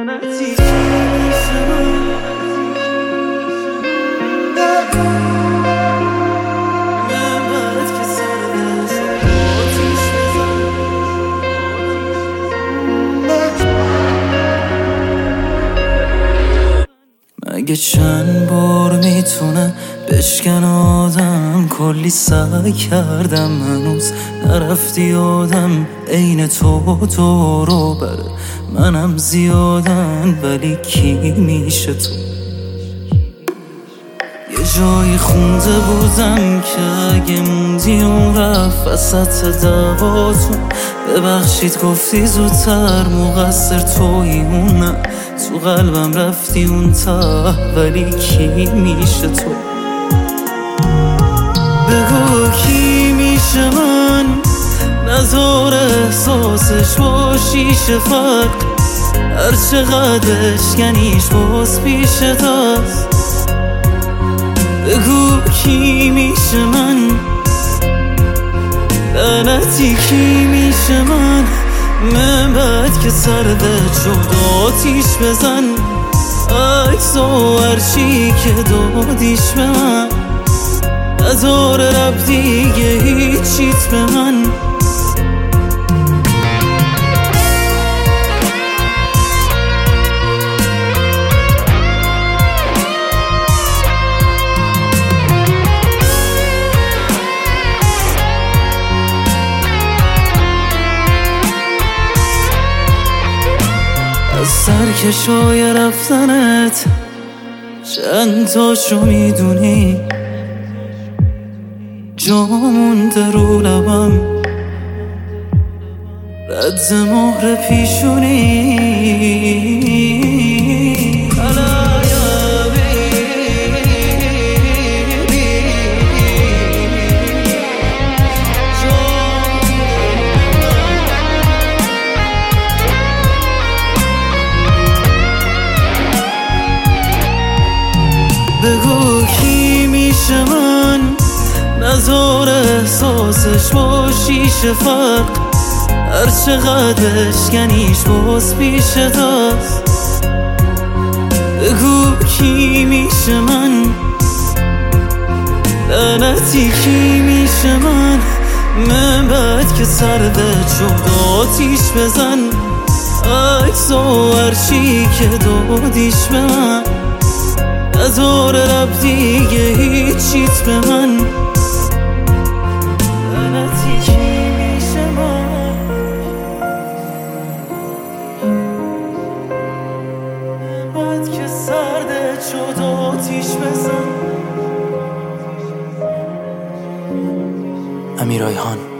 لعنتی میشه من بعد که سردش آتیش بزن مگه چند بار میتونه بشکن آدم کلی سعی کردم هنوز نرفتی یادم عین تو رو بره منم زیادن ولی کی میشه تو یه جایی خونده بودم که اگه موندی اون رفت وسط دعواتون ببخشید گفتی زودتر مقصر تویی اون نه تو قلبم رفتی اون ته ولی کی میشه تو بگو کی میشه من نذار احساسش با شیشه فرق هر چقدر اشکنیش باز پیش دست بگو کی میشه من لعنتی کی میشه من بعد که سردت شد آتیش بزن عکس و هرچی که دادیش به من نداره رب دیگه هیچیت به من از سرکشای رفتنت چند تاشو میدونی جا مونده رو لبم رد مهر پیشونی بگو کی میشه من نذار احساسش با شیشه فرق هر چقدر اشکنیش باز پیش دست بگو کی میشه من لعنتی کی میشه من بعد که سردت شد آتیش بزن عکس و هرچی که دادیش به من نداره رب دیگه هیچیت به من لعنتی کی میشه من بعد که سردت شد آتیش بزن. امیر آیهان